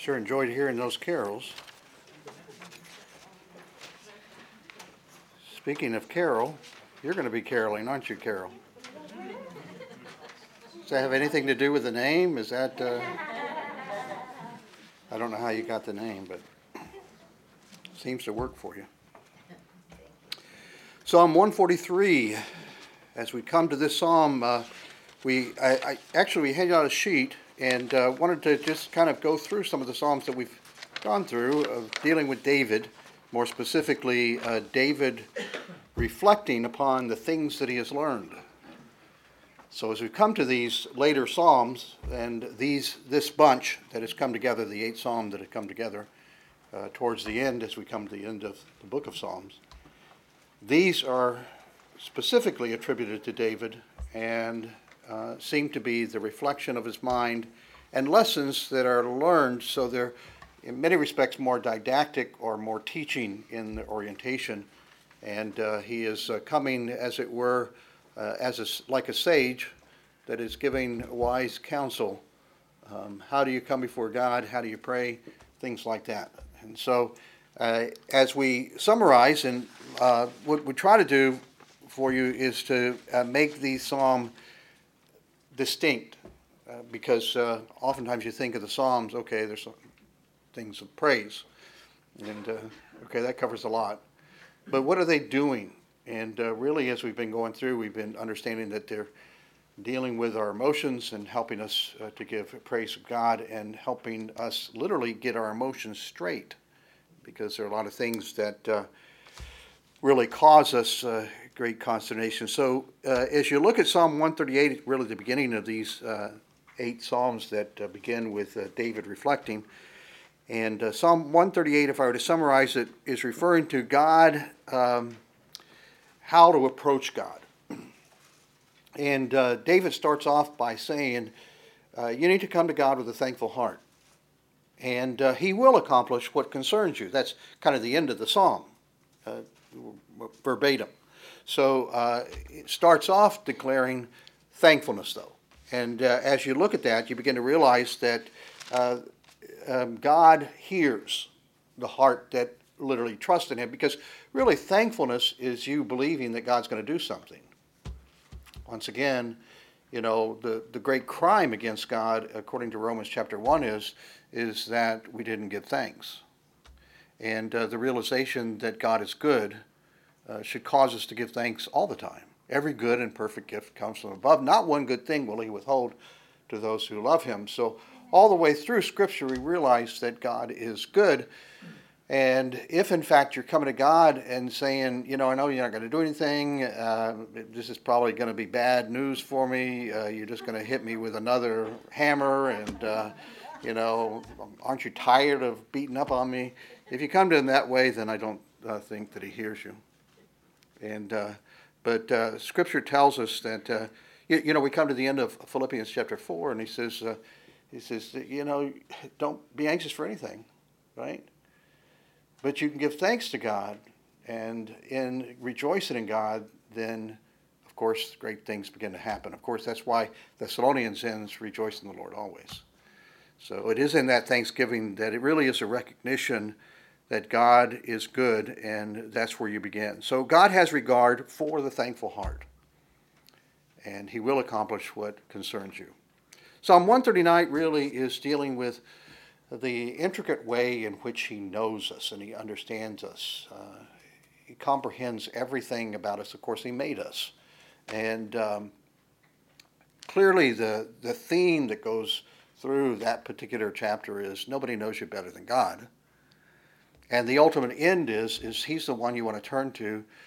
Sure enjoyed hearing those carols. Speaking of Carol, you're going to be caroling, aren't you, Carol? Does that have anything to do with the name? Is that, I don't know how you got the name, but it seems to work for you. Psalm 143. As we come to this psalm, we handed out a sheet and wanted to just kind of go through some of the psalms that we've gone through, dealing with David, more specifically David reflecting upon the things that he has learned. So as we come to these later psalms and this bunch that has come together, the 8 psalms that have come together towards the end, as we come to the end of the book of Psalms, these are specifically attributed to David and seem to be the reflection of his mind and lessons that are learned, so they're in many respects more didactic or more teaching in the orientation. And he is coming, as it were, like a sage that is giving wise counsel. How do you come before God? How do you pray? Things like that. And so as we summarize, and what we try to do for you is to make the psalm distinct, because oftentimes you think of the Psalms, okay, there's things of praise, and okay, that covers a lot. But what are they doing? And really, as we've been going through, we've been understanding that they're dealing with our emotions and helping us to give praise to God and helping us literally get our emotions straight, because there are a lot of things that really cause us great consternation. So as you look at Psalm 138, really the beginning of these 8 Psalms that begin with David reflecting, and Psalm 138, if I were to summarize it, is referring to God, how to approach God. And David starts off by saying, you need to come to God with a thankful heart. And he will accomplish what concerns you. That's kind of the end of the psalm, verbatim. So it starts off declaring thankfulness, though. And as you look at that, you begin to realize that God hears the heart that literally trusts in him, because really thankfulness is you believing that God's going to do something. Once again, you know, the great crime against God, according to Romans chapter 1, is that we didn't give thanks. And the realization that God is good should cause us to give thanks all the time. Every good and perfect gift comes from above. Not one good thing will he withhold to those who love him. So all the way through Scripture, we realize that God is good. And if, in fact, you're coming to God and saying, you know, I know you're not going to do anything. This is probably going to be bad news for me. You're just going to hit me with another hammer. And, you know, aren't you tired of beating up on me? If you come to him that way, then I don't think that he hears you. And but Scripture tells us that, you know, we come to the end of Philippians chapter 4, and he says, you know, don't be anxious for anything, right? But you can give thanks to God, and in rejoicing in God, then, of course, great things begin to happen. Of course, that's why Thessalonians ends, rejoice in the Lord always. So it is in that thanksgiving that it really is a recognition that God is good, and that's where you begin. So God has regard for the thankful heart, and he will accomplish what concerns you. Psalm 139 really is dealing with the intricate way in which he knows us and he understands us. He comprehends everything about us. Of course, he made us. And clearly the theme that goes through that particular chapter is nobody knows you better than God. And the ultimate end is he's the one you want to turn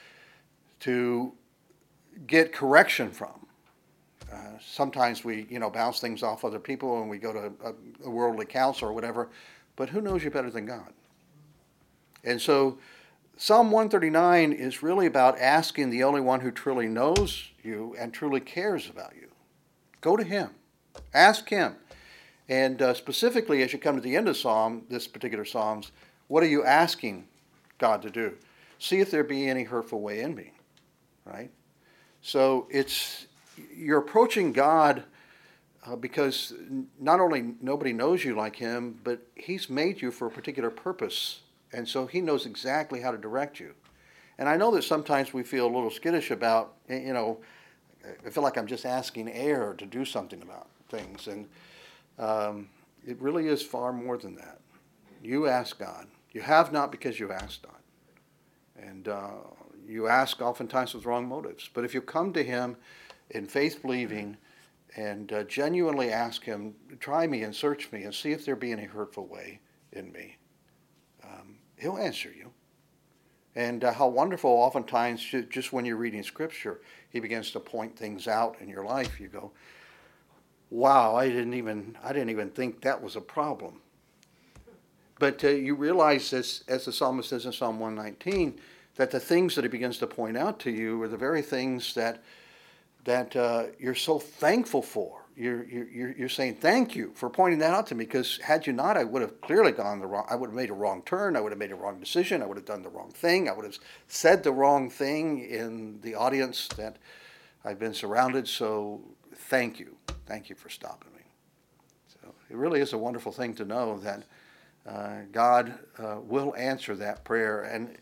to get correction from. Sometimes we, you know, bounce things off other people and we go to a worldly counsel or whatever, but who knows you better than God? And so Psalm 139 is really about asking the only one who truly knows you and truly cares about you. Go to him. Ask him. And specifically, as you come to the end of Psalm, this particular Psalms, what are you asking God to do? See if there be any hurtful way in me, right? So you're approaching God because not only nobody knows you like him, but he's made you for a particular purpose. And so he knows exactly how to direct you. And I know that sometimes we feel a little skittish about, I feel like I'm just asking air to do something about things. And it really is far more than that. You ask God. You have not because you ask not. And you ask oftentimes with wrong motives. But if you come to him in faith believing and genuinely ask him, try me and search me and see if there be any hurtful way in me, he'll answer you. And how wonderful oftentimes, just when you're reading Scripture, he begins to point things out in your life. You go, wow, I didn't even think that was a problem. But you realize, as the psalmist says in Psalm 119, that the things that he begins to point out to you are the very things that you're so thankful for. You're saying thank you for pointing that out to me, because had you not, I would have clearly I would have made a wrong turn. I would have made a wrong decision. I would have done the wrong thing. I would have said the wrong thing in the audience that I've been surrounded. So thank you for stopping me. So it really is a wonderful thing to know that God will answer that prayer. And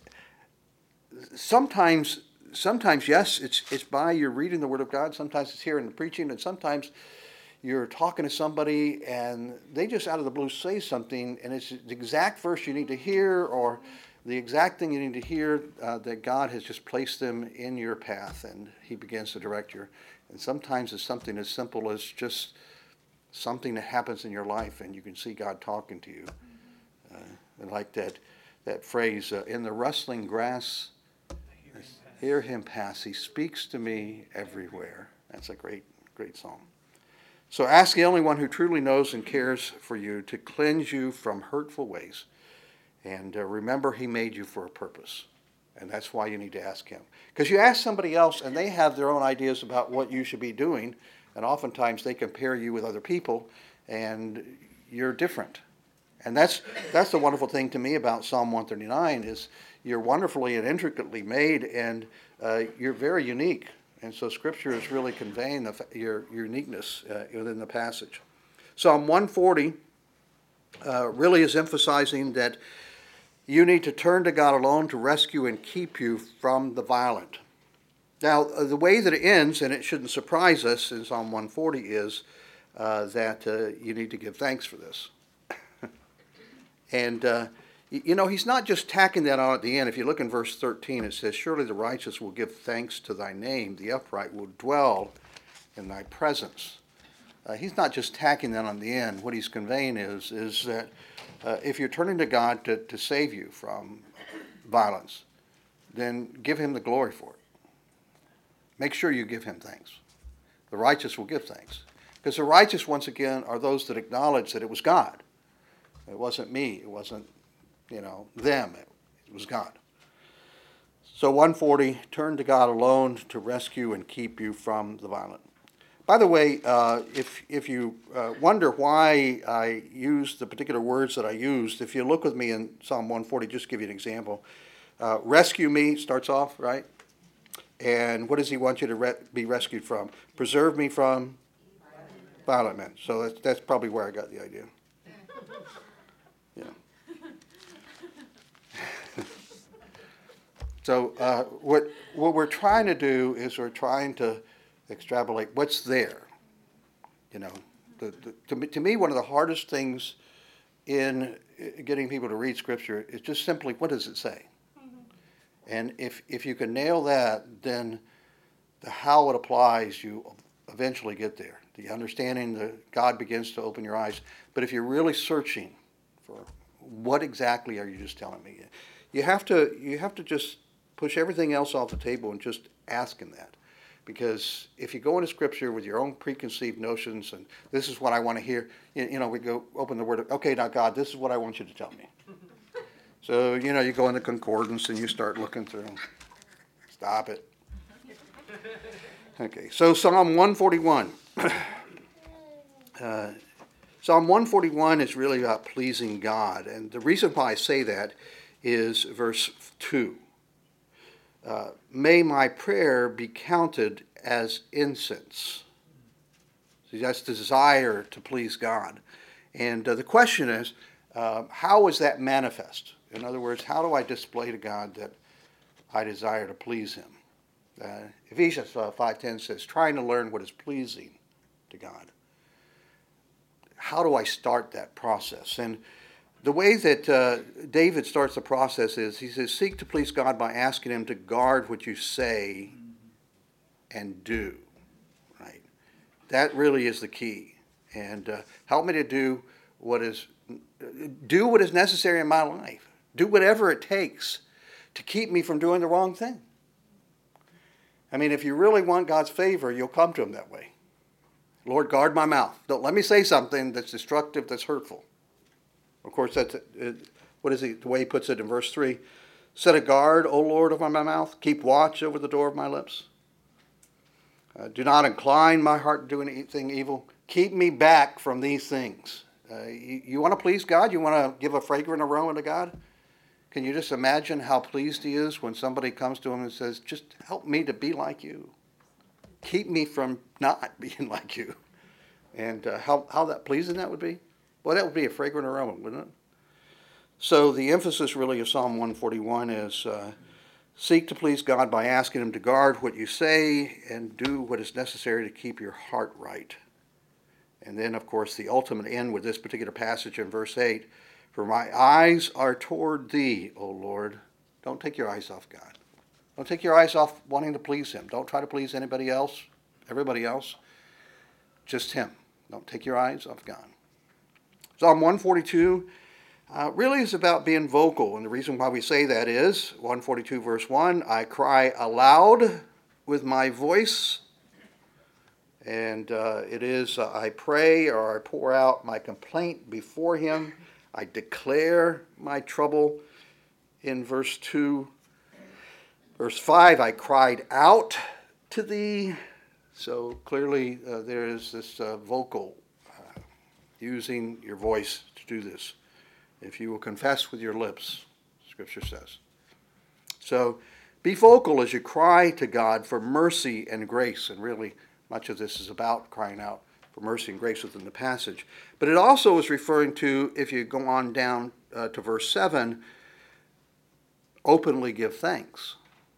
sometimes yes, it's by your reading the Word of God. Sometimes it's here in the preaching, and sometimes you're talking to somebody and they just out of the blue say something, and it's the exact verse you need to hear, or the exact thing you need to hear, that God has just placed them in your path, and he begins to direct you. And sometimes it's something as simple as just something that happens in your life, and you can see God talking to you. And like that phrase, in the rustling grass, hear him pass. He speaks to me everywhere. That's a great song. So ask the only one who truly knows and cares for you to cleanse you from hurtful ways. And remember, he made you for a purpose. And that's why you need to ask him. Because you ask somebody else, and they have their own ideas about what you should be doing. And oftentimes they compare you with other people, and you're different. And that's the wonderful thing to me about Psalm 139 is you're wonderfully and intricately made, and you're very unique. And so Scripture is really conveying your uniqueness within the passage. Psalm 140 really is emphasizing that you need to turn to God alone to rescue and keep you from the violent. Now, the way that it ends, and it shouldn't surprise us in Psalm 140, is that you need to give thanks for this. And he's not just tacking that on at the end. If you look in verse 13, it says, surely the righteous will give thanks to thy name. The upright will dwell in thy presence. He's not just tacking that on the end. What he's conveying is that if you're turning to God to save you from violence, then give him the glory for it. Make sure you give him thanks. The righteous will give thanks. Because the righteous, once again, are those that acknowledge that it was God. It wasn't me. It wasn't them. It was God. So 140, turn to God alone to rescue and keep you from the violent. By the way, if you wonder why I used the particular words that I used, if you look with me in Psalm 140, just to give you an example. Rescue me starts off, right? And what does he want you to be rescued from? Preserve me from violent men. So that's probably where I got the idea. Yeah. So what we're trying to do is we're trying to extrapolate what's there. To me, one of the hardest things in getting people to read Scripture is just simply, what does it say? Mm-hmm. And if you can nail that, then the how it applies, you eventually get there. The understanding that God begins to open your eyes. But if you're really searching for what exactly are you just telling me, you have to just push everything else off the table and just ask him that. Because if you go into Scripture with your own preconceived notions and this is what I want to hear, we go open the Word. Okay, now God, this is what I want you to tell me. So, you go into concordance and you start looking through. Stop it. Okay, so Psalm 141. Psalm 141 is really about pleasing God. And the reason why I say that is verse 2. May my prayer be counted as incense. See, that's the desire to please God. And the question is, how is that manifest? In other words, how do I display to God that I desire to please him? Ephesians 5:10 says, trying to learn what is pleasing to God. How do I start that process? And the way that David starts the process is, he says, seek to please God by asking him to guard what you say and do. Right? That really is the key. And help me to do what is necessary in my life. Do whatever it takes to keep me from doing the wrong thing. I mean, if you really want God's favor, you'll come to him that way. Lord, guard my mouth. Don't let me say something that's destructive, that's hurtful. Of course, that's what is the way he puts it in verse 3? Set a guard, O Lord, over my mouth. Keep watch over the door of my lips. Do not incline my heart to do anything evil. Keep me back from these things. You want to please God? You want to give a fragrant aroma to God? Can you just imagine how pleased he is when somebody comes to him and says, just help me to be like you. Keep me from not being like you. And how that pleasing that would be? Well, that would be a fragrant aroma, wouldn't it? So the emphasis really of Psalm 141 is seek to please God by asking him to guard what you say and do what is necessary to keep your heart right. And then, of course, the ultimate end with this particular passage in verse 8, for my eyes are toward thee, O Lord. Don't take your eyes off God. Don't take your eyes off wanting to please him. Don't try to please anybody else, everybody else. Just him. Don't take your eyes off God. Psalm 142 really is about being vocal. And the reason why we say that is 142 verse 1, I cry aloud with my voice. And it is, I pray or I pour out my complaint before him. I declare my trouble in verse 2. Verse 5, I cried out to thee. So clearly there is this vocal, using your voice to do this. If you will confess with your lips, Scripture says. So be vocal as you cry to God for mercy and grace. And really, much of this is about crying out for mercy and grace within the passage. But it also is referring to, if you go on down to verse 7, openly give thanks.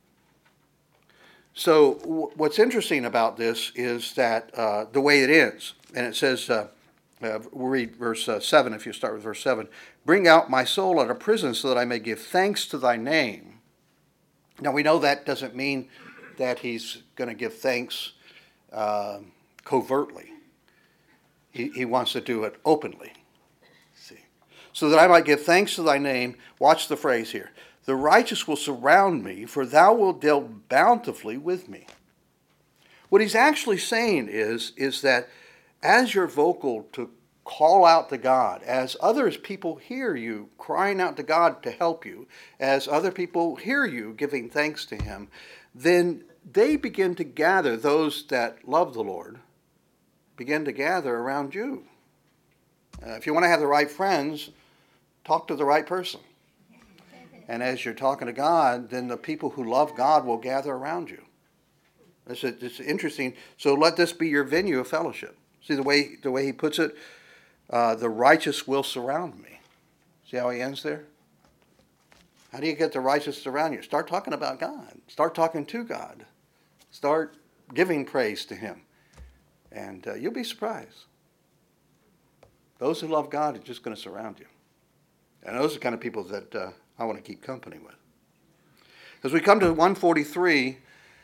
So what's interesting about this is that the way it ends, and it says, we'll read verse 7 if you start with verse 7, bring out my soul out of prison so that I may give thanks to thy name. Now we know that doesn't mean that he's going to give thanks covertly. He wants to do it openly. See, so that I might give thanks to thy name. Watch the phrase here. The righteous will surround me, for thou wilt deal bountifully with me. What he's actually saying is that as you're vocal to call out to God, as others people hear you crying out to God to help you, as other people hear you giving thanks to him, then they begin to gather, those that love the Lord, begin to gather around you. If you want to have the right friends, talk to the right person. And as you're talking to God, then the people who love God will gather around you. It's interesting. So let this be your venue of fellowship. See the way he puts it? The righteous will surround me. See how he ends there? How do you get the righteous around you? Start talking about God. Start talking to God. Start giving praise to him. And you'll be surprised. Those who love God are just going to surround you. And those are the kind of people that I want to keep company with. As we come to 143,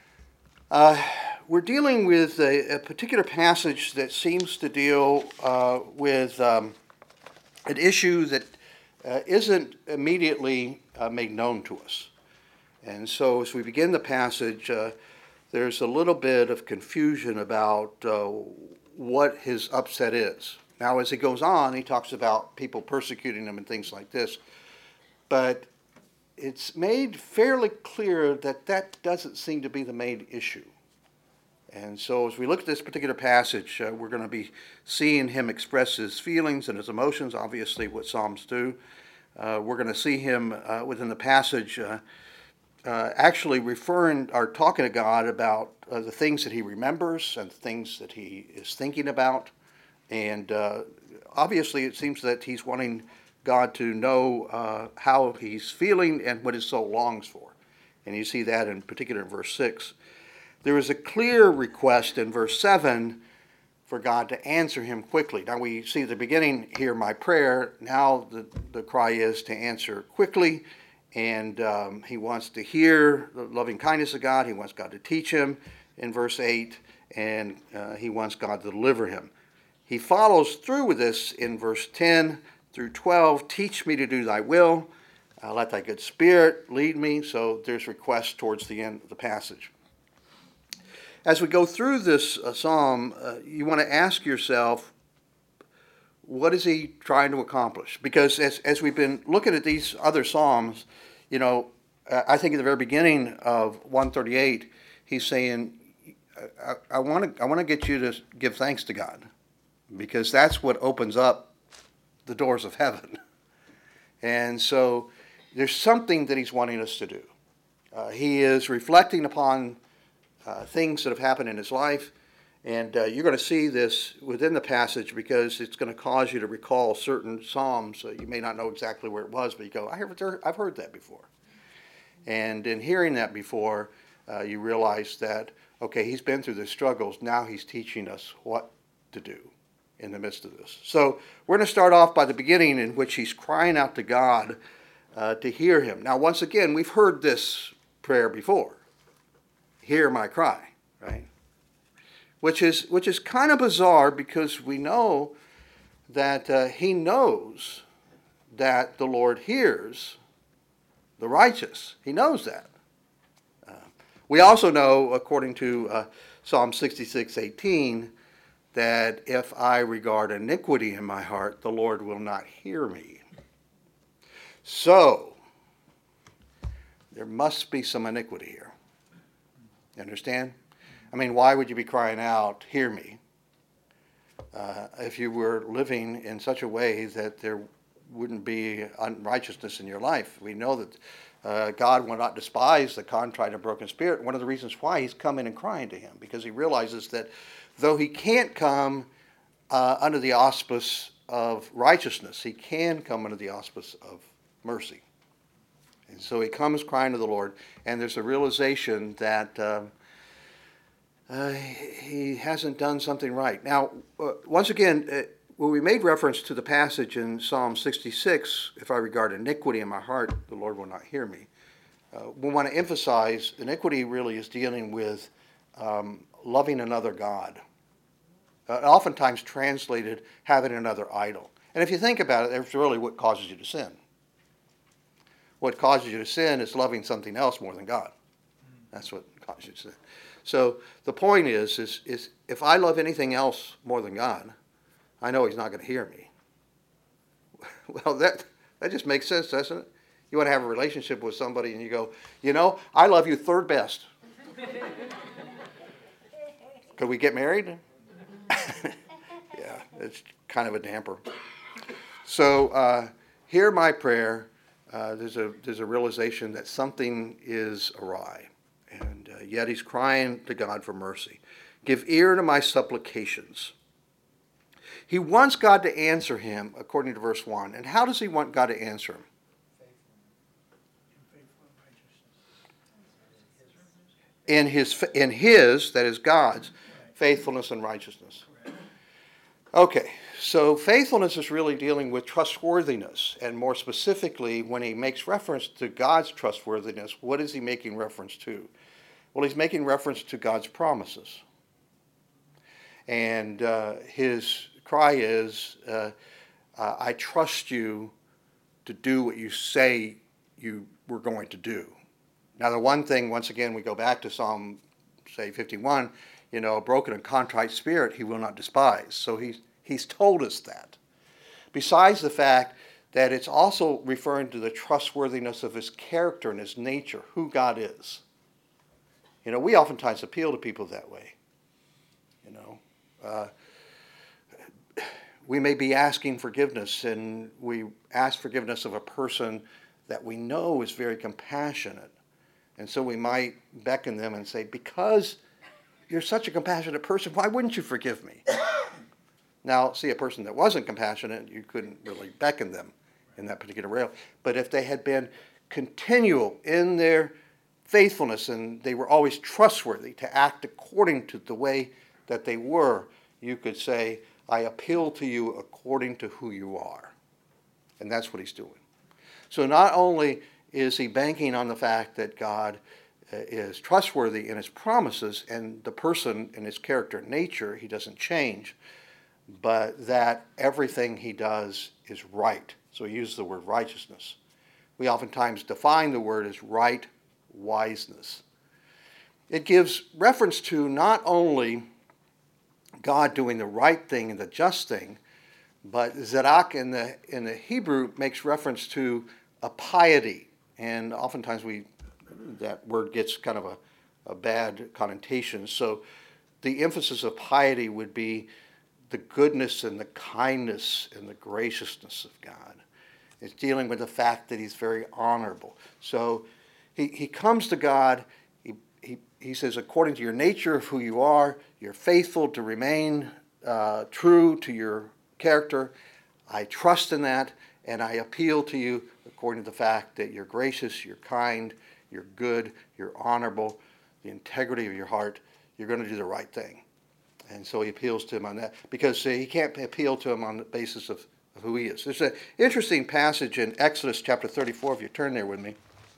we're dealing with a particular passage that seems to deal with an issue that isn't immediately made known to us. And so as we begin the passage, there's a little bit of confusion about what his upset is. Now, as he goes on, he talks about people persecuting him and things like this. But it's made fairly clear that that doesn't seem to be the main issue. And so as we look at this particular passage, we're going to be seeing him express his feelings and his emotions, obviously what Psalms do. We're going to see him within the passage actually referring or talking to God about the things that he remembers and things that he is thinking about. And obviously it seems that he's wanting God to know how he's feeling and what his soul longs for. And you see that in particular in verse 6. There is a clear request in verse 7 for God to answer him quickly. Now we see at the beginning, hear my prayer. Now the cry is to answer quickly. And he wants to hear the loving kindness of God. He wants God to teach him in verse 8. And he wants God to deliver him. He follows through with this in verse 10 through 12. Teach me to do thy will. Let thy good spirit lead me. So there's requests towards the end of the passage. As we go through this psalm, you want to ask yourself, what is he trying to accomplish? Because as we've been looking at these other psalms, you know, I think at the very beginning of 138, he's saying, I want to get you to give thanks to God, because that's what opens up the doors of heaven. And so there's something that he's wanting us to do. He is reflecting upon things that have happened in his life. And you're going to see this within the passage, because it's going to cause you to recall certain psalms. You may not know exactly where it was, but you go, I've heard that before. And in hearing that before, you realize that, okay, he's been through the struggles. Now he's teaching us what to do in the midst of this. So we're going to start off by the beginning, in which he's crying out to God to hear him. Now, once again, we've heard this prayer before. Hear my cry, right? Which is kind of bizarre, because we know that he knows that the Lord hears the righteous. He knows that. We also know, according to Psalm 66:18, that if I regard iniquity in my heart, the Lord will not hear me. So, there must be some iniquity here. You understand? I mean, why would you be crying out, hear me, if you were living in such a way that there wouldn't be unrighteousness in your life? We know that God will not despise the contrite and broken spirit. One of the reasons why he's coming and crying to him, because he realizes that though he can't come under the auspice of righteousness, he can come under the auspice of mercy. And so he comes crying to the Lord, and there's a realization that he hasn't done something right. Now, once again, when we made reference to the passage in Psalm 66, if I regard iniquity in my heart, the Lord will not hear me. We want to emphasize iniquity really is dealing with loving another God. Oftentimes translated having another idol. And if you think about it, that's really what causes you to sin. What causes you to sin is loving something else more than God. That's what causes you to sin. So the point is if I love anything else more than God, I know he's not going to hear me. Well, that just makes sense, doesn't it? You want to have a relationship with somebody and you go, you know, I love you third best. Could we get married? Yeah, it's kind of a damper. So hear my prayer. There's a realization that something is awry. And yet he's crying to God for mercy. Give ear to my supplications. He wants God to answer him, according to verse 1. And how does he want God to answer him? In his, that is God's, faithfulness and righteousness. Okay, so faithfulness is really dealing with trustworthiness. And more specifically, when he makes reference to God's trustworthiness, what is he making reference to? Well, he's making reference to God's promises. And his cry is, I trust you to do what you say you were going to do. Now, the one thing, once again, we go back to Psalm, say, 51, you know, a broken and contrite spirit he will not despise. So he's told us that. Besides the fact that it's also referring to the trustworthiness of his character and his nature, who God is. You know, we oftentimes appeal to people that way. You know, we may be asking forgiveness, and we ask forgiveness of a person that we know is very compassionate, And so we might beckon them and say, because you're such a compassionate person, why wouldn't you forgive me? Now, see, a person that wasn't compassionate, you couldn't really beckon them in that particular rail. But if they had been continual in their faithfulness and they were always trustworthy to act according to the way that they were, you could say, I appeal to you according to who you are. And that's what he's doing. So not only is he banking on the fact that God is trustworthy in his promises and the person in his character and nature, he doesn't change, but that everything he does is right. So he uses the word righteousness. We oftentimes define the word as right wiseness. It gives reference to not only God doing the right thing and the just thing, but Zadok in the Hebrew makes reference to a piety. And oftentimes that word gets kind of a bad connotation. So the emphasis of piety would be the goodness and the kindness and the graciousness of God. It's dealing with the fact that he's very honorable. So he comes to God. He says, according to your nature of who you are, you're faithful to remain true to your character. I trust in that, and I appeal to you according to the fact that you're gracious, you're kind, you're good, you're honorable, the integrity of your heart, you're going to do the right thing. And so he appeals to him on that, because he can't appeal to him on the basis of who he is. There's an interesting passage in Exodus chapter 34, if you turn there with me,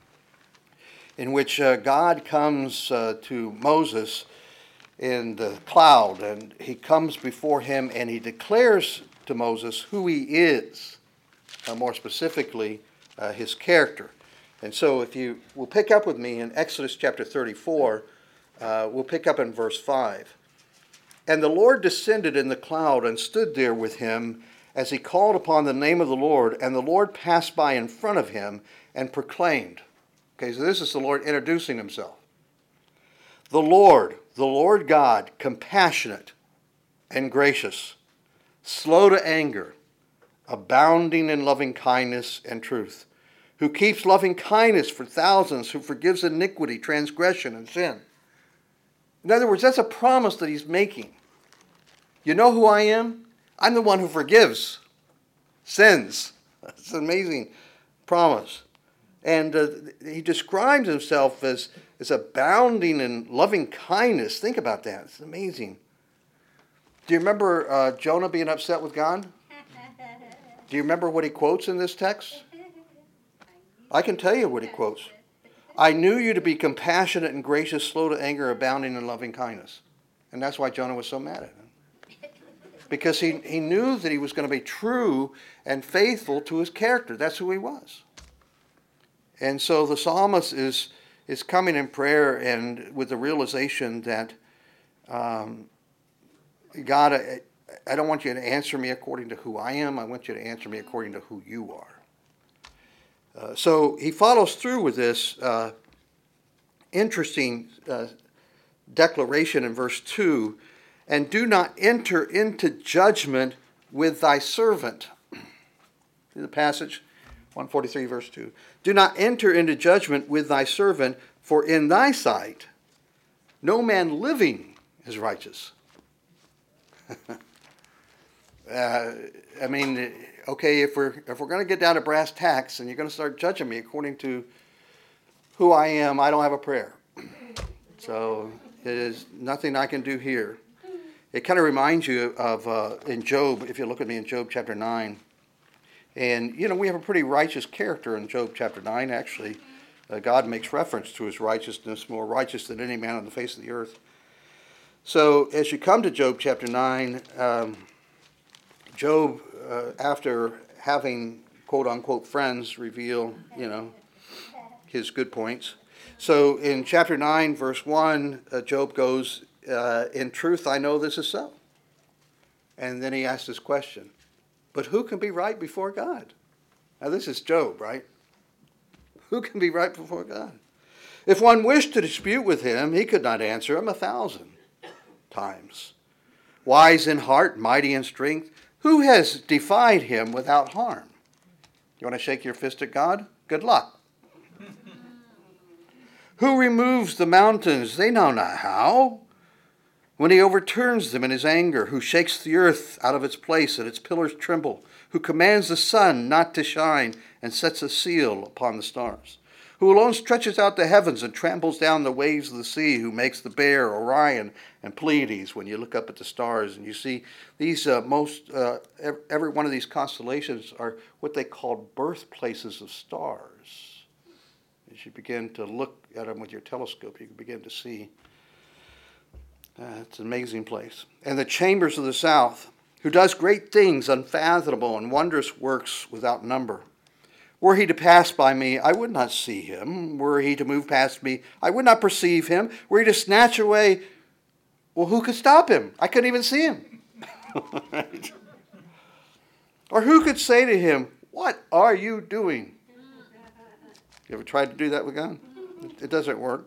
in which God comes to Moses in the cloud, and he comes before him and he declares to Moses who he is, more specifically his character. And so if you will pick up with me in Exodus chapter 34, we'll pick up in verse 5. And the Lord descended in the cloud and stood there with him as he called upon the name of the Lord, and the Lord passed by in front of him and proclaimed. Okay, so this is the Lord introducing himself. The Lord God, compassionate and gracious, slow to anger, abounding in loving kindness and truth, who keeps loving kindness for thousands, who forgives iniquity, transgression, and sin. In other words, that's a promise that he's making. You know who I am? I'm the one who forgives sins. That's an amazing promise. And he describes himself as abounding in loving kindness. Think about that. It's amazing. Do you remember Jonah being upset with God? Do you remember what he quotes in this text? I can tell you what he quotes. I knew you to be compassionate and gracious, slow to anger, abounding in loving kindness. And that's why Jonah was so mad at him. Because he knew that he was going to be true and faithful to his character. That's who he was. And so the psalmist is coming in prayer and with the realization that, God, I don't want you to answer me according to who I am. I want you to answer me according to who you are. So he follows through with this interesting declaration in verse 2, and do not enter into judgment with thy servant. See the passage, 143 verse 2. Do not enter into judgment with thy servant, for in thy sight no man living is righteous. Okay, if we're going to get down to brass tacks and you're going to start judging me according to who I am, I don't have a prayer. So it is nothing I can do here. It kind of reminds you of in Job, if you look at me in Job chapter 9. And, we have a pretty righteous character in Job chapter 9, actually. God makes reference to his righteousness, more righteous than any man on the face of the earth. So as you come to Job chapter 9, Job, after having quote-unquote friends reveal, his good points. So in chapter 9, verse 1, Job goes, in truth, I know this is so. And then he asks this question, but who can be right before God? Now this is Job, right? Who can be right before God? If one wished to dispute with him, he could not answer him 1,000 times. Wise in heart, mighty in strength, who has defied him without harm? You want to shake your fist at God? Good luck. Who removes the mountains? They know not how. When he overturns them in his anger, who shakes the earth out of its place and its pillars tremble, who commands the sun not to shine and sets a seal upon the stars, who alone stretches out the heavens and tramples down the waves of the sea, who makes the Bear, Orion, and Pleiades. When you look up at the stars and you see these, every one of these constellations are what they call birthplaces of stars. As you begin to look at them with your telescope, you can begin to see. It's an amazing place. And the chambers of the south, who does great things unfathomable and wondrous works without number. Were he to pass by me, I would not see him. Were he to move past me, I would not perceive him. Were he to snatch away, well, who could stop him? I couldn't even see him. Right? Or who could say to him, what are you doing? You ever tried to do that with God? It doesn't work.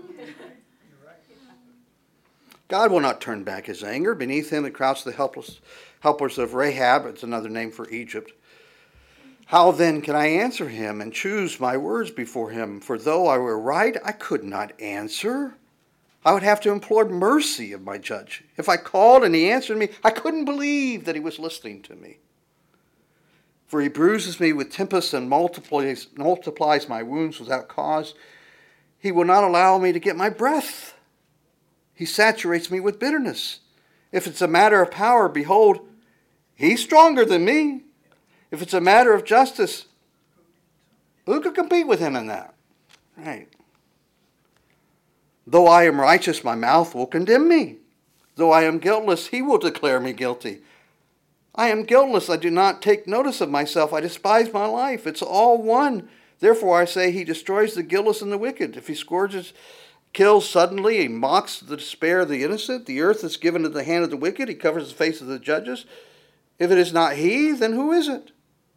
God will not turn back his anger. Beneath him that crouch the helpers of Rahab. It's another name for Egypt. How then can I answer him and choose my words before him? For though I were right, I could not answer. I would have to implore mercy of my judge. If I called and he answered me, I couldn't believe that he was listening to me. For he bruises me with tempests and multiplies my wounds without cause. He will not allow me to get my breath. He saturates me with bitterness. If it's a matter of power, behold, he's stronger than me. If it's a matter of justice, who could compete with him in that? Right. Though I am righteous, my mouth will condemn me. Though I am guiltless, he will declare me guilty. I am guiltless. I do not take notice of myself. I despise my life. It's all one. Therefore I say he destroys the guiltless and the wicked. If he kills suddenly, he mocks the despair of the innocent. The earth is given into the hand of the wicked. He covers the face of the judges. If it is not he, then who is it?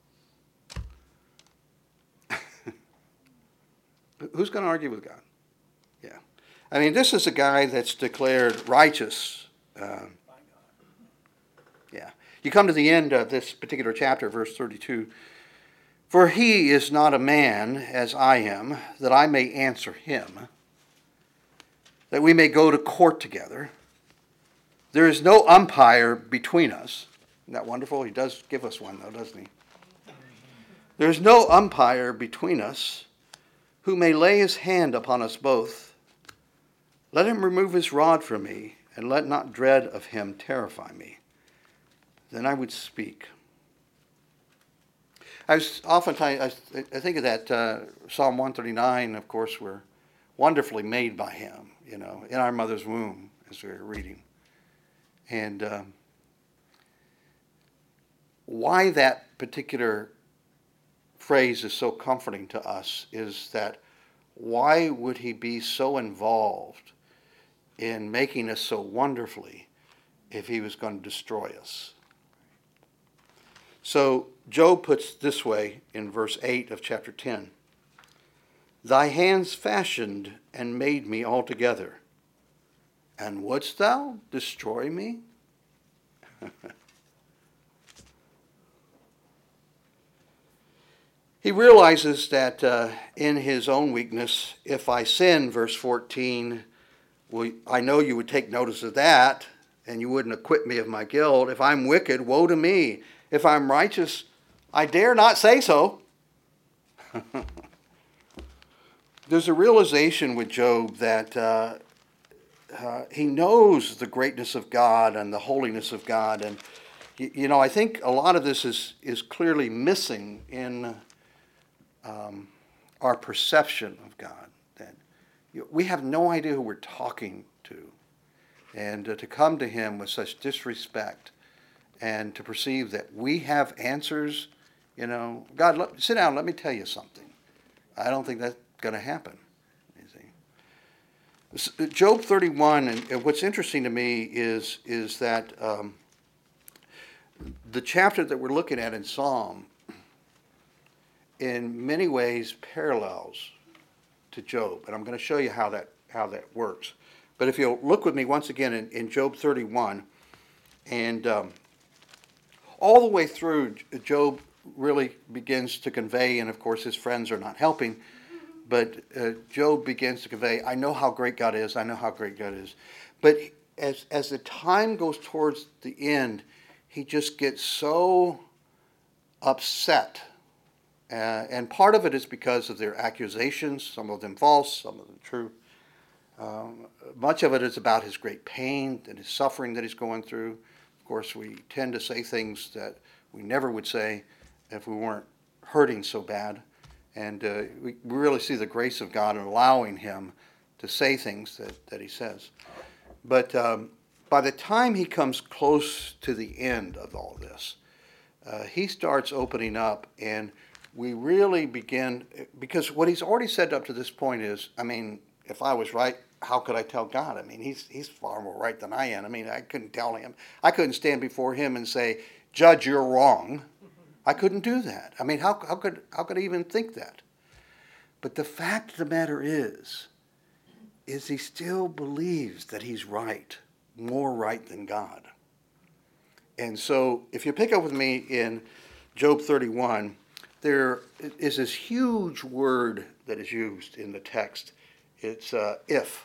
Who's going to argue with God? Yeah. I mean, this is a guy that's declared righteous. Yeah. You come to the end of this particular chapter, verse 32. For he is not a man as I am, that I may answer him, that we may go to court together. There is no umpire between us. Isn't that wonderful? He does give us one, though, doesn't he? There is no umpire between us who may lay his hand upon us both. Let him remove his rod from me, and let not dread of him terrify me. Then I would speak. I think of that Psalm 139, of course, we're wonderfully made by him, in our mother's womb, as we were reading. And why that particular phrase is so comforting to us is that why would he be so involved in making us so wonderfully if he was going to destroy us? So Job puts it this way in verse 8 of chapter 10. Thy hands fashioned and made me altogether, and wouldst thou destroy me? He realizes that in his own weakness, if I sin, verse 14, well, I know you would take notice of that, and you wouldn't acquit me of my guilt. If I'm wicked, woe to me. If I'm righteous, I dare not say so. There's a realization with Job that he knows the greatness of God and the holiness of God. And, I think a lot of this is clearly missing in our perception of God. That we have no idea who we're talking to. And to come to him with such disrespect and to perceive that we have answers, God, sit down, let me tell you something. I don't think that's going to happen. You see. Job 31, and what's interesting to me is that the chapter that we're looking at in Psalm in many ways parallels to Job, and I'm going to show you how that works. But if you'll look with me once again in Job 31, and all the way through, Job really begins to convey, and of course his friends are not helping, but Job begins to convey, I know how great God is, I know how great God is. But as the time goes towards the end, he just gets so upset. And part of it is because of their accusations, some of them false, some of them true. Much of it is about his great pain and his suffering that he's going through. Of course, we tend to say things that we never would say if we weren't hurting so bad. And we really see the grace of God in allowing him to say things that he says. But by the time he comes close to the end of all this, he starts opening up, and we really begin, because what he's already said up to this point is, I mean, if I was right, how could I tell God? I mean, he's far more right than I am. I mean, I couldn't tell him. I couldn't stand before him and say, Judge, you're wrong. I couldn't do that. I mean, how could I even think that? But the fact of the matter is he still believes that he's right, more right than God. And so if you pick up with me in Job 31, there is this huge word that is used in the text. It's if.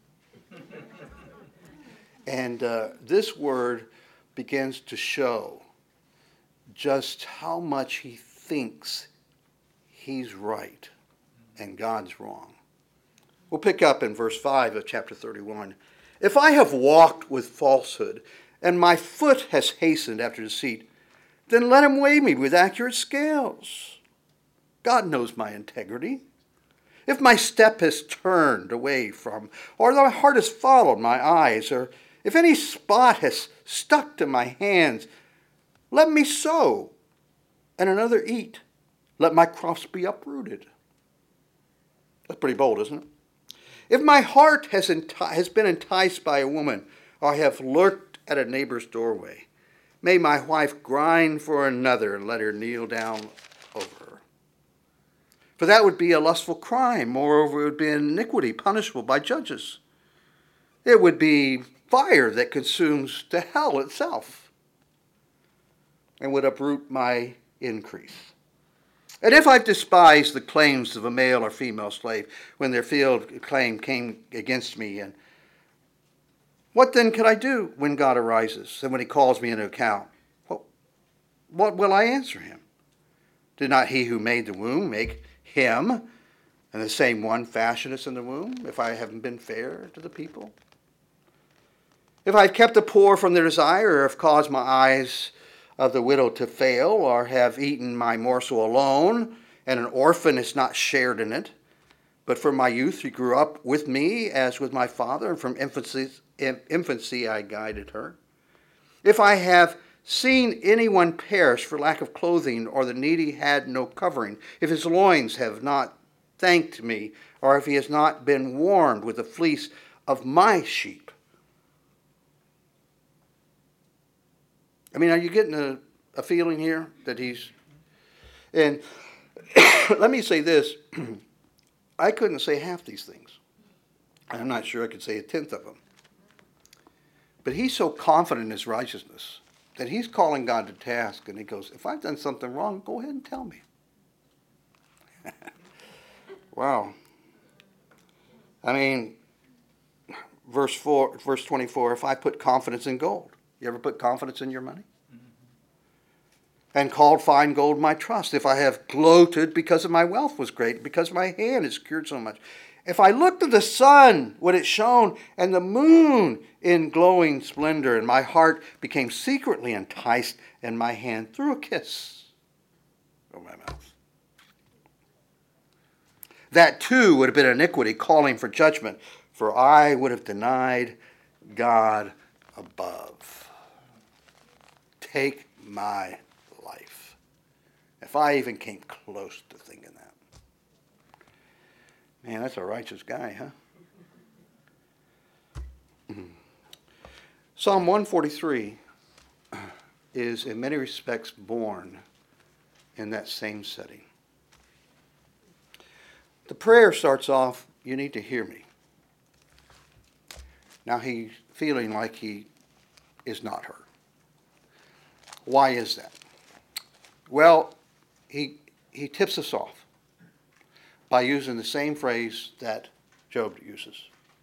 And this word begins to show just how much he thinks he's right and God's wrong. We'll pick up in verse 5 of chapter 31. If I have walked with falsehood, and my foot has hastened after deceit, then let him weigh me with accurate scales. God knows my integrity. If my step has turned away from, or my heart has followed my eyes, or if any spot has stuck to my hands, let me sow, and another eat. Let my crops be uprooted. That's pretty bold, isn't it? If my heart has been enticed by a woman, or I have lurked at a neighbor's doorway, may my wife grind for another and let her kneel down over her. For that would be a lustful crime. Moreover, it would be an iniquity punishable by judges. It would be fire that consumes to hell itself and would uproot my increase. And if I've despised the claims of a male or female slave when their field claim came against me, and what then can I do when God arises and when he calls me into account? Well, what will I answer him? Did not he who made the womb make him, and the same one fashion us in the womb, if I haven't been fair to the people? If I've kept the poor from their desire, or have caused my eyes of the widow to fail, or have eaten my morsel alone, and an orphan is not shared in it, but from my youth she grew up with me as with my father, and from infancy I guided her. If I have seen anyone perish for lack of clothing, or the needy had no covering, if his loins have not thanked me, or if he has not been warmed with the fleece of my sheep. I mean, are you getting a feeling here that he's... And let me say this. I couldn't say half these things. I'm not sure I could say a tenth of them. But he's so confident in his righteousness that he's calling God to task, and he goes, if I've done something wrong, go ahead and tell me. Wow. I mean, verse 24, if I put confidence in gold. You ever put confidence in your money? And called fine gold my trust. If I have gloated because of my wealth was great, because my hand has secured so much. If I looked at the sun when it shone, and the moon in glowing splendor, and my heart became secretly enticed, and my hand threw a kiss over my mouth. That too would have been iniquity, calling for judgment, for I would have denied God above. Take my life. If I even came close to thinking that. Man, that's a righteous guy, huh? Psalm 143 is in many respects born in that same setting. The prayer starts off, you need to hear me. Now he's feeling like he is not heard. Why is that? Well, he tips us off by using the same phrase that Job uses.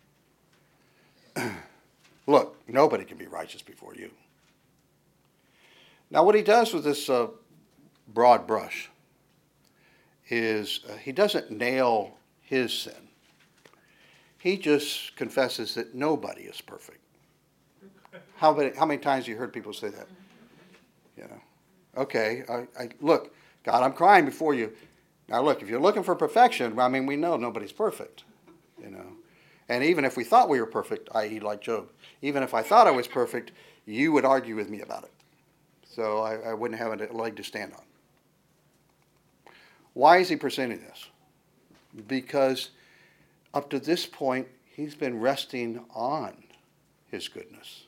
Look, nobody can be righteous before you. Now what he does with this broad brush is he doesn't nail his sin. He just confesses that nobody is perfect. How many times have you heard people say that? You know, okay, look, God, I'm crying before you. Now look, if you're looking for perfection, I mean, we know nobody's perfect, you know. And even if we thought we were perfect, i.e. like Job, even if I thought I was perfect, you would argue with me about it. So I wouldn't have a leg to stand on. Why is he presenting this? Because up to this point, he's been resting on his goodness.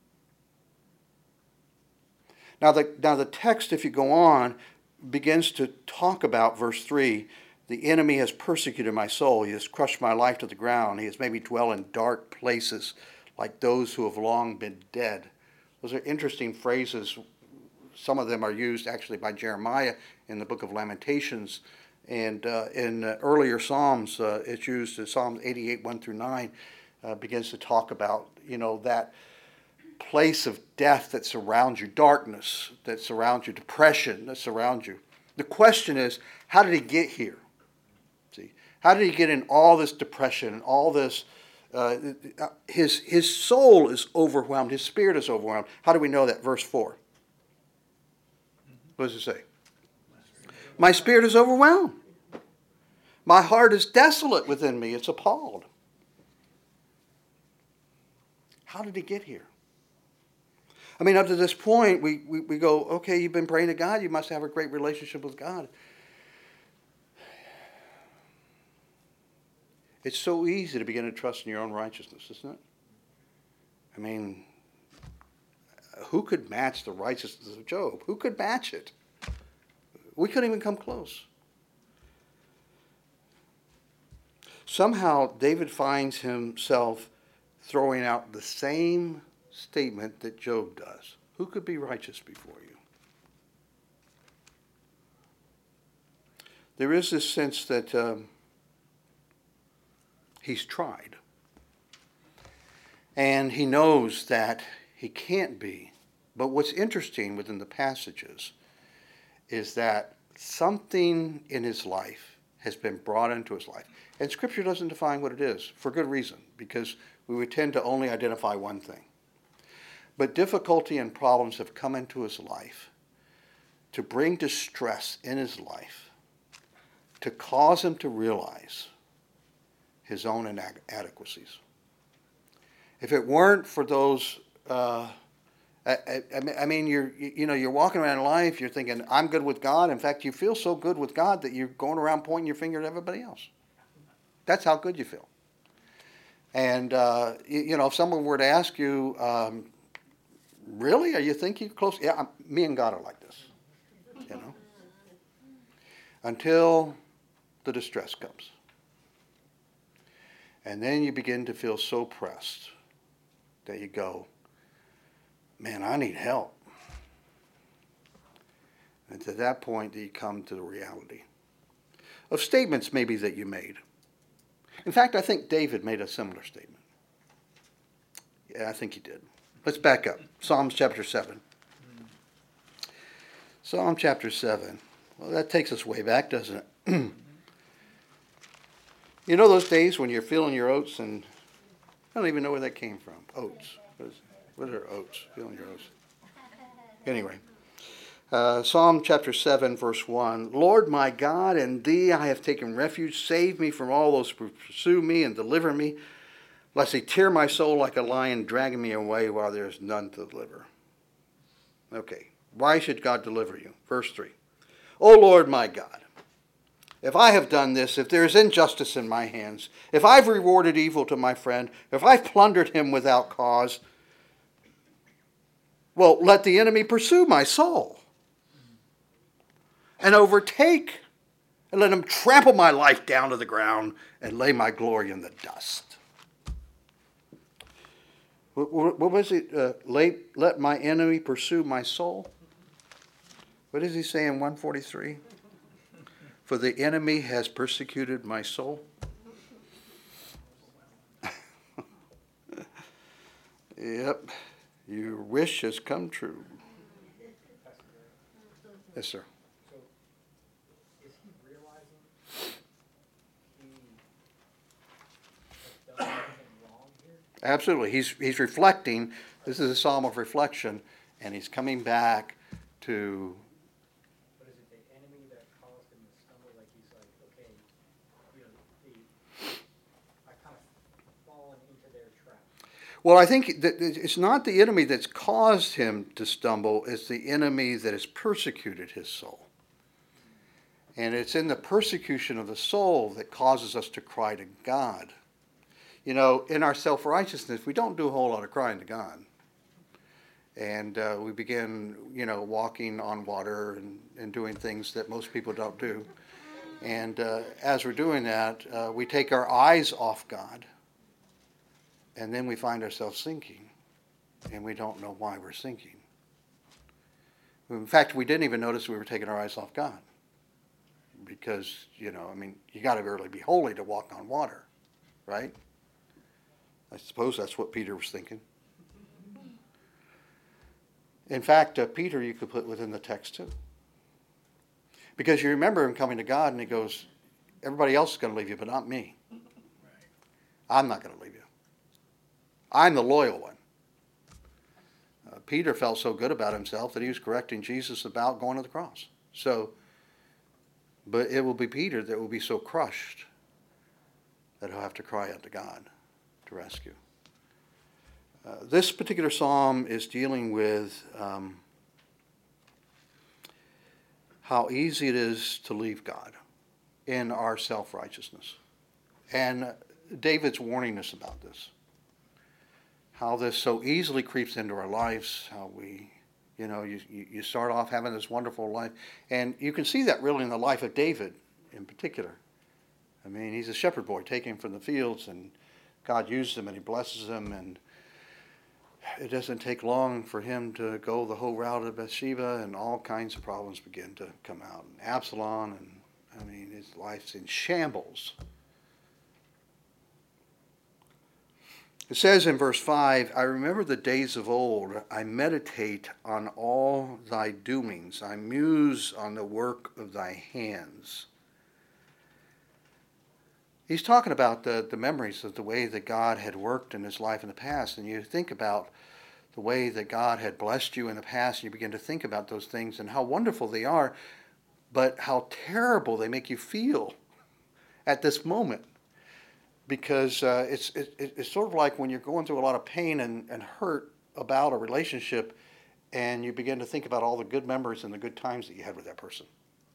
Now the text, if you go on, begins to talk about verse 3. The enemy has persecuted my soul. He has crushed my life to the ground. He has made me dwell in dark places like those who have long been dead. Those are interesting phrases. Some of them are used actually by Jeremiah in the book of Lamentations. And in earlier Psalms, it's used in Psalm 88, 1 through 9, begins to talk about, you know, that place of death that surrounds you, darkness that surrounds you, depression that surrounds you. The question is, how did he get here? See, how did he get in all this depression and all this? His soul is overwhelmed. His spirit is overwhelmed. How do we know that? Verse 4. What does it say? My spirit is overwhelmed. My heart is desolate within me. It's appalled. How did he get here? I mean, up to this point, we go, okay, you've been praying to God. You must have a great relationship with God. It's so easy to begin to trust in your own righteousness, isn't it? I mean, who could match the righteousness of Job? Who could match it? We couldn't even come close. Somehow, David finds himself throwing out the same statement that Job does. Who could be righteous before you? There is this sense that he's tried. And he knows that he can't be. But what's interesting within the passages is that something in his life has been brought into his life. And Scripture doesn't define what it is, for good reason, because we would tend to only identify one thing. But difficulty and problems have come into his life to bring distress in his life, to cause him to realize his own inadequacies. If it weren't for those, I mean, you're walking around life, you're thinking, I'm good with God. In fact, you feel so good with God that you're going around pointing your finger at everybody else. That's how good you feel. And, if someone were to ask you, really, are you thinking close? Yeah, me and God are like this, until the distress comes. And then you begin to feel so pressed that you go, man, I need help. And to that point, you come to the reality of statements maybe that you made. In fact, I think David made a similar statement. Yeah, I think he did. Let's back up. Psalms chapter 7. Psalm chapter 7. Well, that takes us way back, doesn't it? You know those days when you're feeling your oats and I don't even know where that came from. Oats. What are oats? Feeling your oats. Anyway. Psalm chapter 7, verse 1. Lord my God, in thee I have taken refuge. Save me from all those who pursue me and deliver me, lest they tear my soul like a lion, dragging me away while there is none to deliver. Okay. Why should God deliver you? Verse 3. O Lord my God, if I have done this, if there is injustice in my hands, if I've rewarded evil to my friend, if I've plundered him without cause, well, let the enemy pursue my soul and overtake, and let him trample my life down to the ground and lay my glory in the dust. What was it? Let my enemy pursue my soul? What does he say in 143? For the enemy has persecuted my soul. Yep, your wish has come true. Yes, sir. So, is he realizing he has done something wrong here? Absolutely. He's reflecting. This is a psalm of reflection, and he's coming back to. But is it the enemy that caused him to stumble? Like he's like, okay, I kind of fallen into their trap. Well, I think that it's not the enemy that's caused him to stumble, it's the enemy that has persecuted his soul. And it's in the persecution of the soul that causes us to cry to God. You know, in our self-righteousness, we don't do a whole lot of crying to God. And we begin, walking on water and doing things that most people don't do. And as we're doing that, we take our eyes off God. And then we find ourselves sinking, and we don't know why we're sinking. In fact, we didn't even notice we were taking our eyes off God. Because, you got to really be holy to walk on water, right? I suppose that's what Peter was thinking. In fact, Peter you could put within the text too. Because you remember him coming to God, and he goes, everybody else is going to leave you, but not me. I'm not going to leave you. I'm the loyal one. Peter felt so good about himself that he was correcting Jesus about going to the cross. But it will be Peter that will be so crushed that he'll have to cry out to God to rescue. This particular psalm is dealing with how easy it is to leave God in our self-righteousness. And David's warning us about this. How this so easily creeps into our lives, how we, you start off having this wonderful life. And you can see that really in the life of David in particular. I mean, he's a shepherd boy taken from the fields, and God uses him and he blesses him. And it doesn't take long for him to go the whole route of Bathsheba, and all kinds of problems begin to come out. And Absalom, and his life's in shambles. It says in verse 5, I remember the days of old. I meditate on all thy doings. I muse on the work of thy hands. He's talking about the memories of the way that God had worked in his life in the past. And you think about the way that God had blessed you in the past, and you begin to think about those things and how wonderful they are, but how terrible they make you feel at this moment. Because it's sort of like when you're going through a lot of pain and hurt about a relationship, and you begin to think about all the good memories and the good times that you had with that person.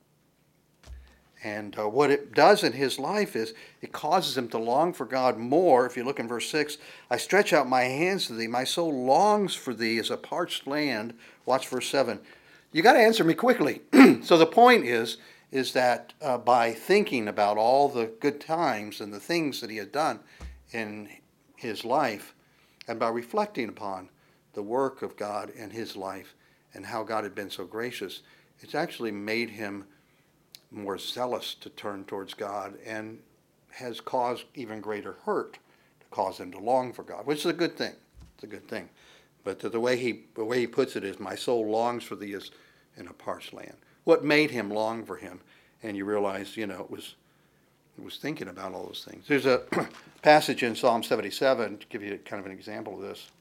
And what it does in his life is it causes him to long for God more. If you look in verse 6, I stretch out my hands to thee. My soul longs for thee as a parched land. Watch verse 7. You got to answer me quickly. So the point is that by thinking about all the good times and the things that he had done in his life, and by reflecting upon the work of God in his life and how God had been so gracious, it's actually made him more zealous to turn towards God, and has caused even greater hurt to cause him to long for God, which is a good thing. It's a good thing. But the way he puts it is, my soul longs for thee as in a parched land. What made him long for him? And you realize, it was thinking about all those things. There's a passage in Psalm 77 to give you kind of an example of this.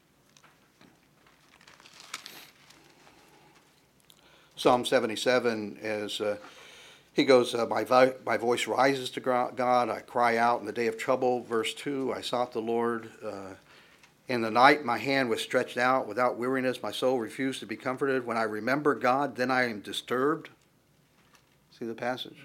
Psalm 77 is, he goes, my voice rises to God, I cry out in the day of trouble. Verse 2, I sought the Lord. In the night my hand was stretched out without weariness. My soul refused to be comforted. When I remember God, then I am disturbed. See the passage?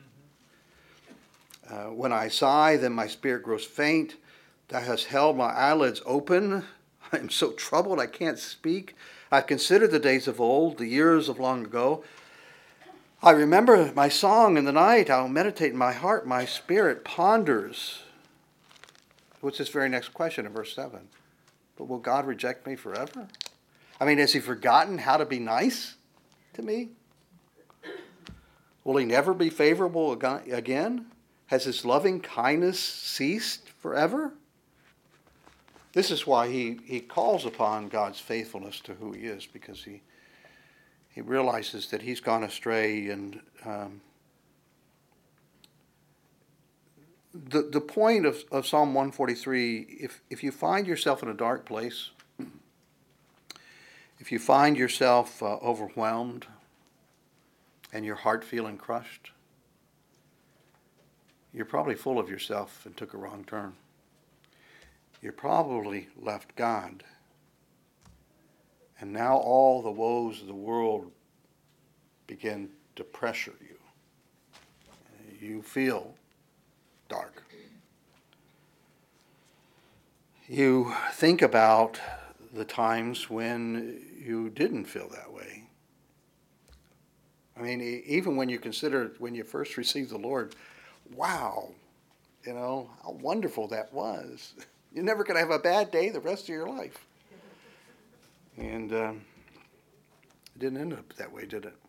When I sigh, then my spirit grows faint. Thou hast held my eyelids open. I am so troubled I can't speak. I've considered the days of old, the years of long ago. I remember my song in the night. I'll meditate in my heart. My spirit ponders. What's this very next question in verse 7? But will God reject me forever? I mean, has he forgotten how to be nice to me? Will he never be favorable again? Has his loving kindness ceased forever? This is why he calls upon God's faithfulness to who he is, because he realizes that he's gone astray. And the point of Psalm 143, if you find yourself in a dark place, if you find yourself overwhelmed and your heart feeling crushed, you're probably full of yourself and took a wrong turn. You probably left God. And now all the woes of the world begin to pressure you. You feel dark. You think about the times when you didn't feel that way. I mean, even when you consider when you first received the Lord, wow, how wonderful that was. You're never going to have a bad day the rest of your life. And it didn't end up that way, did it?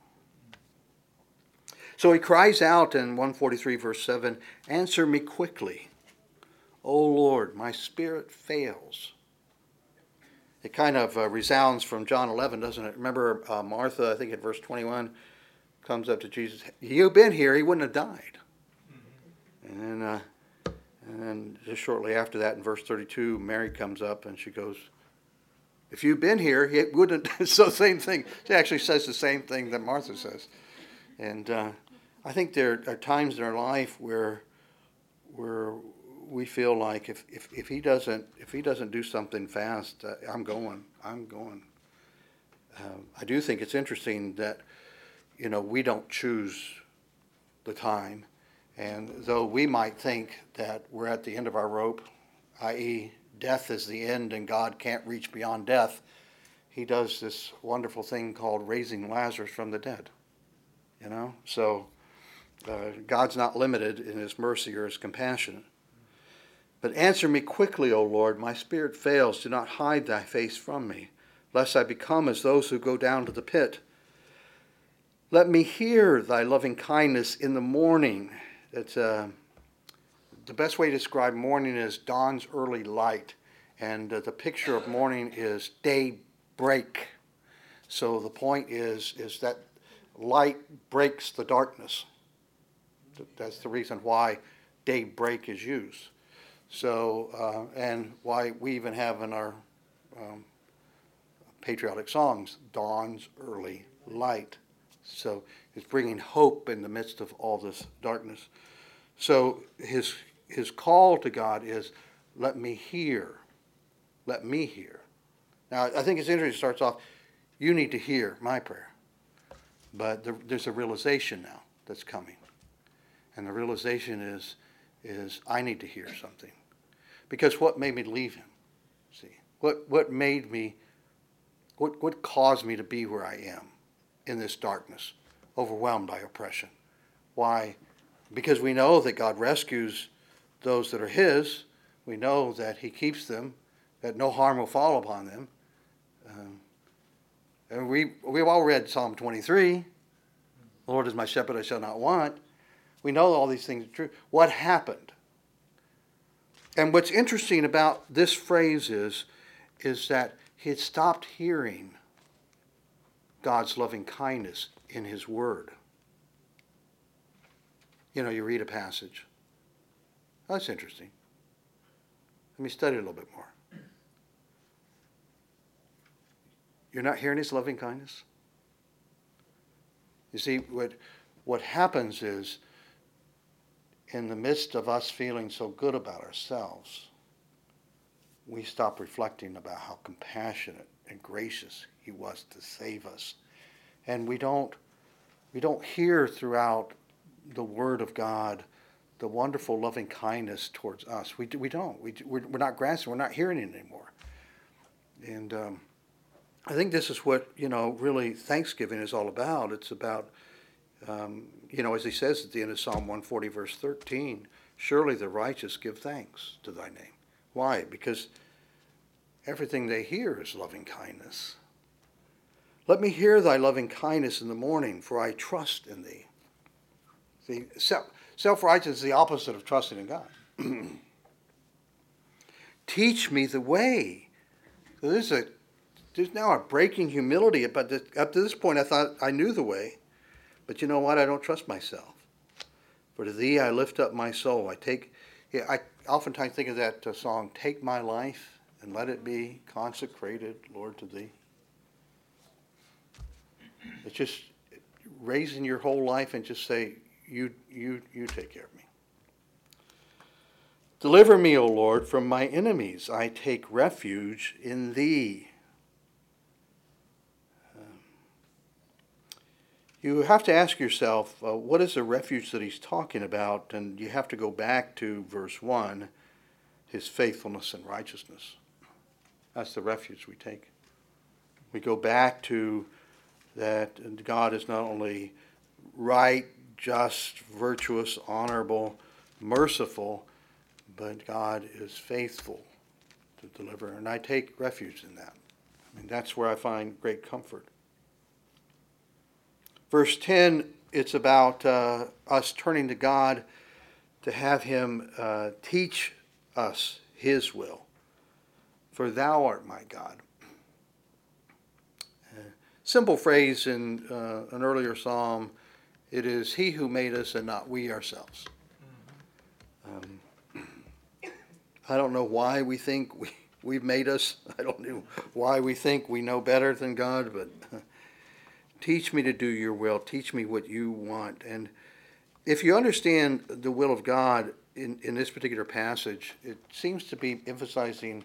So he cries out in 143 verse 7, "Answer me quickly, O Lord, my spirit fails." It kind of resounds from John 11, doesn't it? Remember Martha, I think at verse 21, comes up to Jesus. You've been here, he wouldn't have died. And then just shortly after that, in verse 32, Mary comes up and she goes, if you'd been here, he wouldn't. So same thing. She actually says the same thing that Martha says. And I think there are times in our life where we feel like if he doesn't do something fast, I'm going. I do think it's interesting that we don't choose the time, and though we might think that we're at the end of our rope, i.e., death is the end and God can't reach beyond death, he does this wonderful thing called raising Lazarus from the dead. So God's not limited in his mercy or his compassion. But answer me quickly, O Lord, my spirit fails. Do not hide thy face from me, lest I become as those who go down to the pit. Let me hear thy loving kindness in the morning. It's the best way to describe morning is dawn's early light. And the picture of morning is daybreak. So the point is that light breaks the darkness. That's the reason why daybreak is used. So, and why we even have in our patriotic songs, dawn's early light. So it's bringing hope in the midst of all this darkness. So his call to God is, let me hear. Let me hear. Now, I think it's interesting. It starts off, you need to hear my prayer. But there's a realization now that's coming. And the realization is I need to hear something. Because what made me leave him? See, what made me, what caused me to be where I am in this darkness, overwhelmed by oppression? Why? Because we know that God rescues those that are his. We know that he keeps them, that no harm will fall upon them. And we've all read Psalm 23. The Lord is my shepherd, I shall not want. We know all these things are true. What happened? And what's interesting about this phrase is that he had stopped hearing God's loving kindness in his word. You read a passage. Oh, that's interesting. Let me study a little bit more. You're not hearing his loving kindness? You see, what happens is, in the midst of us feeling so good about ourselves, we stop reflecting about how compassionate and gracious he was to save us. And we don't hear throughout the Word of God the wonderful loving kindness towards us. We don't. We're not grasping. We're not hearing it anymore. And I think this is what, really Thanksgiving is all about. It's about, as he says at the end of Psalm 140, verse 13, surely the righteous give thanks to thy name. Why? Because everything they hear is loving kindness. Let me hear thy loving kindness in the morning, for I trust in thee. See, self-righteousness is the opposite of trusting in God. Teach me the way. So there's now a breaking humility. But up to this point, I thought I knew the way. But you know what? I don't trust myself. For to thee I lift up my soul. I oftentimes think of that song, take my life and let it be consecrated, Lord, to thee. It's just raising your whole life and just say, you take care of me. Deliver me, O Lord, from my enemies. I take refuge in thee. You have to ask yourself, what is the refuge that he's talking about? And you have to go back to verse 1, his faithfulness and righteousness. That's the refuge we take. We go back to that God is not only right, just, virtuous, honorable, merciful, but God is faithful to deliver. And I take refuge in that. I mean, that's where I find great comfort. Verse 10, it's about us turning to God to have him teach us his will. For thou art my God. Simple phrase in an earlier psalm, it is he who made us and not we ourselves. I don't know why we think we've made us. I don't know why we think we know better than God, but teach me to do your will. Teach me what you want. And if you understand the will of God in this particular passage, it seems to be emphasizing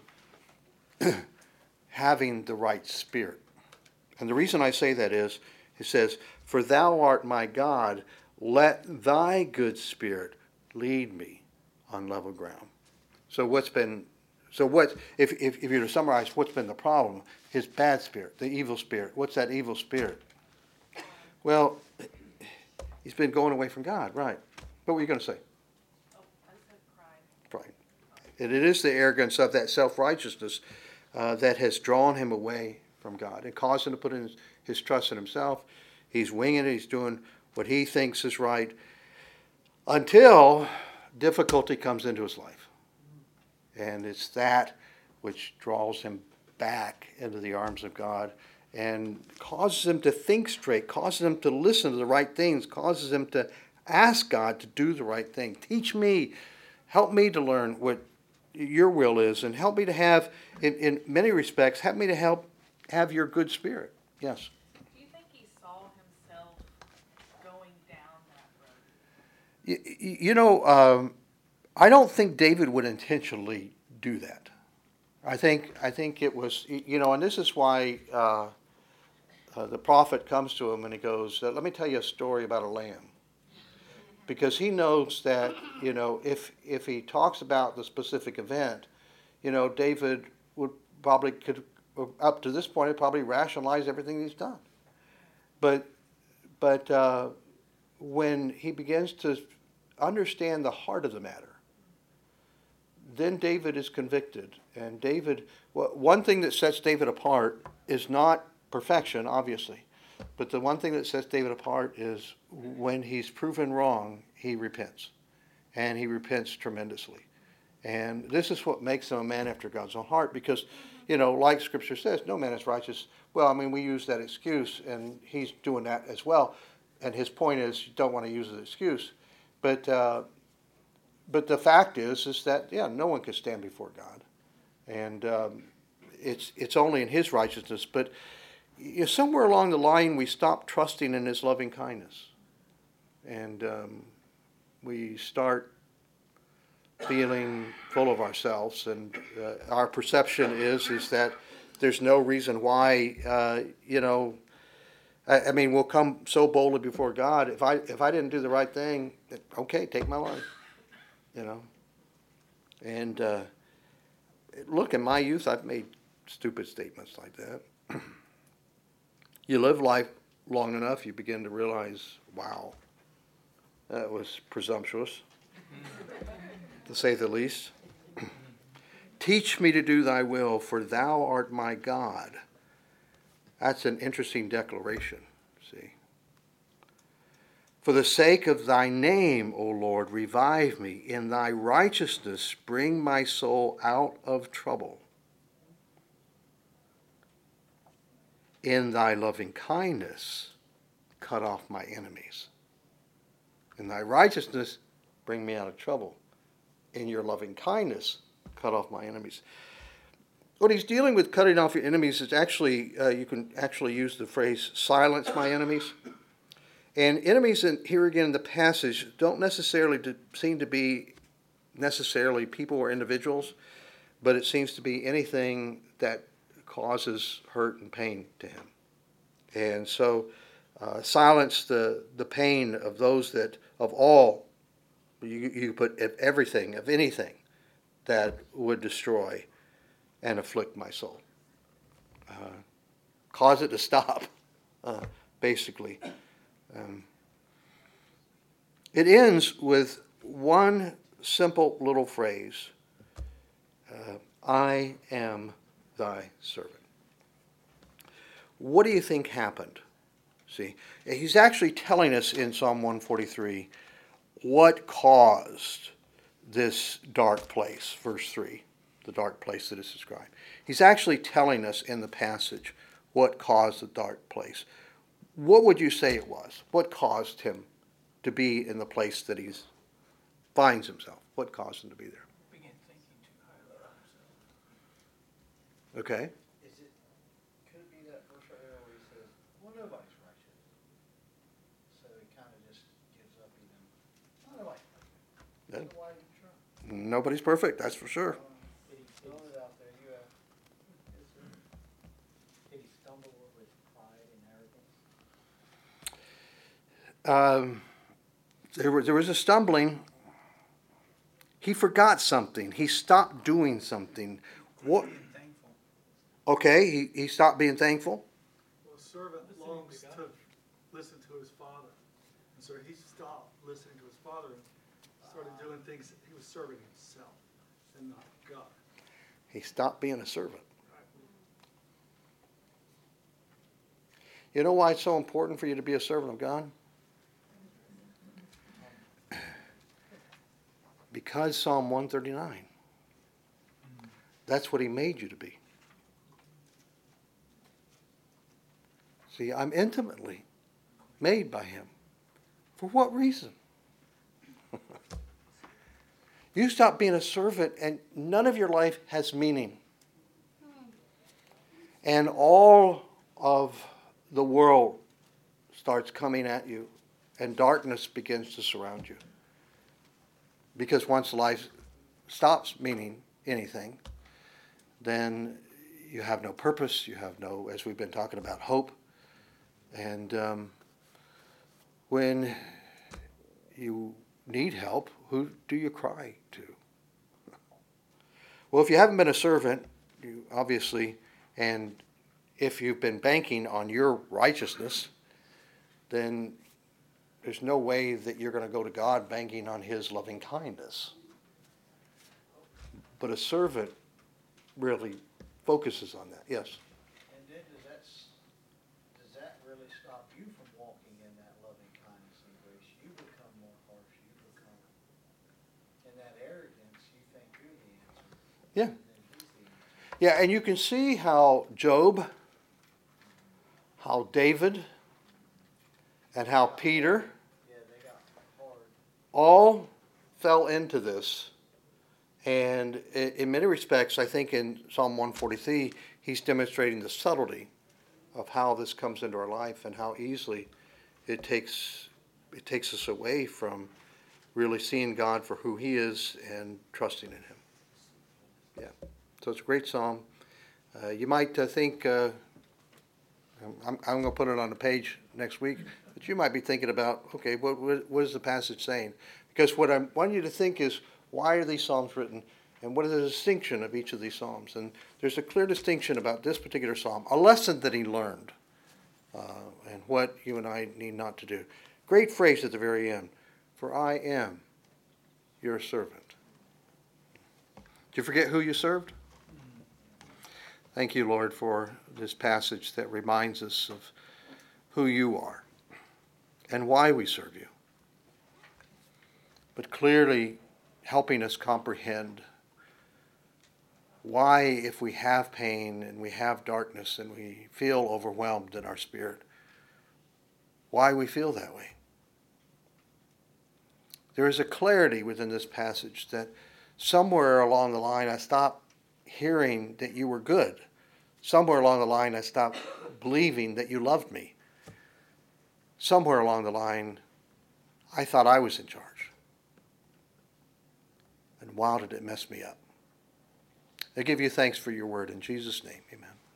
having the right spirit. And the reason I say that is, it says, for thou art my God, let thy good spirit lead me on level ground. So if you were to summarize what's been the problem, his bad spirit, the evil spirit. What's that evil spirit? Well, he's been going away from God, right? What were you going to say? Oh, I said pride. Pride. And it is the arrogance of that self-righteousness that has drawn him away from God and caused him to put in his trust in himself. He's winging it. He's doing what he thinks is right until difficulty comes into his life. And it's that which draws him back into the arms of God and causes him to think straight, causes him to listen to the right things, causes him to ask God to do the right thing. Teach me, help me to learn what your will is, and help me to have, in many respects, help me to have your good spirit. Yes? Do you think he saw himself going down that road? I don't think David would intentionally do that. I think it was, and this is why the prophet comes to him and he goes, let me tell you a story about a lamb. Because he knows that, if he talks about the specific event, David could, up to this point, probably rationalize everything he's done. But when he begins to understand the heart of the matter, then David is convicted. And one thing that sets David apart is not perfection, obviously. But the one thing that sets David apart is when he's proven wrong, he repents. And he repents tremendously. And this is what makes him a man after God's own heart. Because, like Scripture says, no man is righteous. Well, we use that excuse, and he's doing that as well. And his point is, you don't want to use the excuse. But the fact is that, no one can stand before God. And it's only in his righteousness. But somewhere along the line, we stop trusting in his loving kindness. And we start feeling full of ourselves. And our perception is that there's no reason why, we'll come so boldly before God. If I didn't do the right thing, okay, take my life. And look, in my youth, I've made stupid statements like that. You live life long enough, you begin to realize, wow, that was presumptuous, to say the least. Teach me to do thy will, for thou art my God. That's an interesting declaration, see. For the sake of thy name, O Lord, revive me. In thy righteousness, bring my soul out of trouble. In thy loving kindness, cut off my enemies. In thy righteousness, bring me out of trouble. In your loving kindness, cut off my enemies. When he's dealing with cutting off your enemies, it's actually, you can actually use the phrase, silence my enemies. And enemies, here again in the passage, don't necessarily seem to be necessarily people or individuals, but it seems to be anything that causes hurt and pain to him. And so silence the pain of those that, of all, you put everything, of anything that would destroy and afflict my soul. Cause it to stop, basically. It ends with one simple little phrase, I am thy servant. What do you think happened? See, he's actually telling us in Psalm 143 what caused this dark place, verse 3, the dark place that is described. He's actually telling us in the passage what caused the dark place. What would you say it was? What caused him to be in the place that he finds himself? What caused him to be there? Begin thinking too highly of himself. Okay. Could it be that verse right there where he says, well, nobody's righteous. So he kind of just gives up even. Nobody's Yeah. perfect. So why are you trying? Nobody's perfect, that's for sure. Did he, Throw it out there, you have. did he stumble with pride and arrogance? There was a stumbling. He forgot something. He stopped doing something. What? Being thankful. Okay, he stopped being thankful. Well, a servant longs to listen to his father. And so he stopped listening to his father and started doing things. He was serving himself and not God. He stopped being a servant. You know why it's so important for you to be a servant of God? Because Psalm 139. That's what he made you to be. See, I'm intimately made by him. For what reason? You stop being a servant and none of your life has meaning. And all of the world starts coming at you and darkness begins to surround you. Because once life stops meaning anything, then you have no purpose, you have no, as we've been talking about, hope. And when you need help, who do you cry to? Well, if you haven't been a servant, you obviously, and if you've been banking on your righteousness, then there's no way that you're going to go to God banking on his loving kindness. But a servant really focuses on that. Yes? And then does that really stop you from walking in that loving kindness and grace? You become more harsh. You become, in that arrogance, you think you're the answer. Yeah. And then he's the answer. Yeah, and you can see how Job, how David, and how Peter Yeah, they got hard. all fell into this. And in many respects, I think in Psalm 143, he's demonstrating the subtlety of how this comes into our life and how easily it takes us away from really seeing God for who he is and trusting in him. Yeah. So it's a great psalm. You might think, I'm going to put it on the page next week, but you might be thinking about, okay, what is the passage saying? Because what I want you to think is, why are these psalms written? And what is the distinction of each of these psalms? And there's a clear distinction about this particular psalm, a lesson that he learned, and what you and I need not to do. Great phrase at the very end, for I am your servant. Did you forget who you served? Thank you, Lord, for this passage that reminds us of who you are and why we serve you. but clearly helping us comprehend why, if we have pain and we have darkness and we feel overwhelmed in our spirit, why we feel that way. There is a clarity within this passage that somewhere along the line I stopped hearing that you were good. Somewhere along the line I stopped believing that you loved me. Somewhere along the line I thought I was in charge. And wow, did it mess me up. I give you thanks for your word in Jesus' name. Amen.